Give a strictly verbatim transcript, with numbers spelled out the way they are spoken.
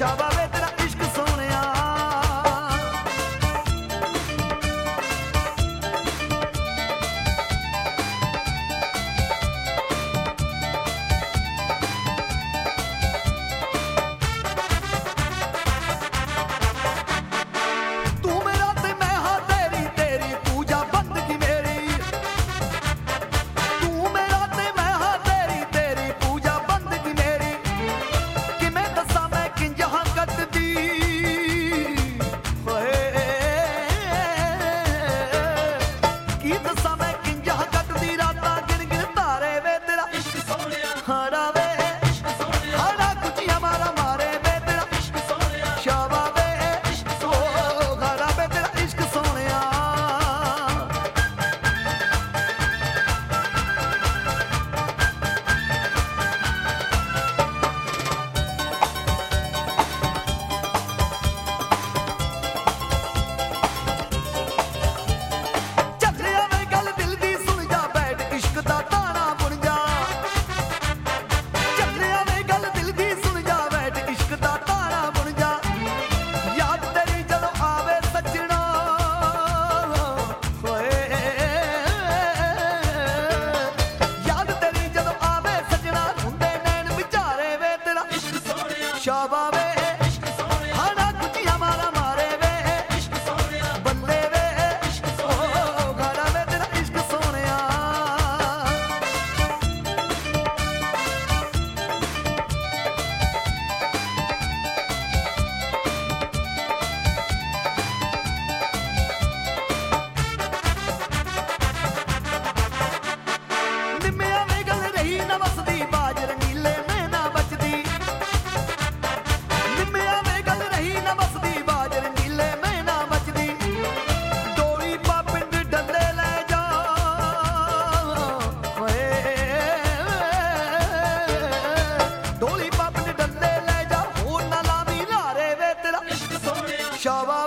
ਸ਼ਾਬਾ ਵੇ ਤੇਰਾ ਇਸ਼ਕ ਸੋਹਣਿਆ। ਤੂੰ ਮੇਰਾ ਤੇ ਮੈਂ ਹਾਂ ਤੇਰੀ, ਤੇਰੀ ਪੂਜਾ ਬੰਦਗੀ ਮੇਰੀ। ਤੂੰ ਮੇਰਾ ਤੇ ਮੈਂ ਹਾਂ ਤੇਰੀ, ਤੇਰੀ ਪੂਜਾ ਬੰਦਗੀ ਮੇਰੀ। ਕਿਵੇਂ ਦੱਸਾਂ ਮੈਂ ਕਿੰਜ ਹਾਂ ਕੱਟਦੀ ਹੋਏ, ਕੀ ਦੱਸਾਂ ਮੈਂ ਕਿੰਜ ਹਾਂ ਕੱਟਦੀ ਰਾਤਾਂ ਗਿਣ ਗਿਣ ਤਾਰੇ ਵੇ ਤੇਰਾ ਇਸ਼ਕ ਸੋਹਣਿਆ। ਹਾੜਾ ਵੇ ਇਸ਼ਕ ਸੋਹਣਿਆ, ਹਾੜਾ ਕੁਚੀਆਂ ਮਾਰਾ ਮਾਰੇ ਵੇ ਤੇਰਾ ਇਸ਼ਕ ਸੋਹਣਿਆ। ਸ਼ਾਬਾ ਵੇ ਇਸ਼ਕ ਸੋਹਣਿਆ, ਹਾੜਾ ਵੇ ਤੇਰਾ ਇਸ਼ਕ ਸੋਹਣਿਆ। ਚੱਲਿਆ ਵੇ ਗੱਲ ਦਿਲ ਦੀ ਸੁਣ ਜਾ, ਬੈਠ ਇਸ਼ਕ ਦਾ ਤਾਣਾ ਬੁਣ ਜਾ। ਚੱਲਿਆ ਵੇ ਗੱਲ ਦਿਲ ਦੀ ਸੁਣ ਜਾ, ਬੈਠ ਇਸ਼ਕ ਦਾ ਤਾਣਾ ਬੁਣ ਜਾ। ਯਾਦ ਤੇਰੀ ਜਦੋਂ ਆਵੇ ਸੱਜਣਾ ਹੋਏ, ਯਾਦ ਤੇਰੀ ਜਦੋਂ ਆਵੇ ਸੱਜਣਾ, ਹੁੰਦੇ ਨੈਣ ਵਿਚਾਰੇ ਵੇ ਤੇਰਾ ਇਸ਼ਕ ਸੋਹਣਿਆ। ਸ਼ਾਬਾ ਵੇ ਇਸ਼ਕ ਸੋਹਣਿਆ, ਹਾੜਾ ਕੁਚੀਆਂ ਮਾਰਾ ਮਾਰੇ ਵੇ ਇਸ਼ਕ ਸੋਹਣਿਆ। ਬੱਲੇ ਵੇ ਇਸ਼ਕ ਸੋਹਣਿਆ, ਹਾੜਾ ਵੇ ਤੇਰਾ ਇਸ਼ਕ ਸੋਹਣਿਆ। ਨਿੰਮਿਆਂ ਵੇ ਗੱਲ ਰਹੀ ਨਾ ਵਸਦੀ, ਬਾਜ ਰੰਗੀਲੇ ਮੈਂ ਨਾ ਬਚਦੀ। ਨਿੰਮਿਆਂ ਵੇ ਗੱਲ ਰਹੀ ਨਾ ਵਸਦੀ, ਬਾਜ ਰੰਗੀਲੇ ਮੈਂ ਨਾ ਬਚਦੀ। ਡੋਲੀ ਪਾ ਪਿੰਡ ਡੱਲੇ ਲੈ ਜਾ ਹੋਏ, ਡੋਲੀ ਪਾ ਪਿੰਡ ਡੱਲੇ ਲੈ ਜਾ। ਹੋਰ ਨਾ ਲਾਵੀਂ ਲਾਰੇ ਵੇ ਤੇਰਾ ਇਸ਼ਕ ਸੋਹਣਿਆ। ਸ਼ਾਬਾ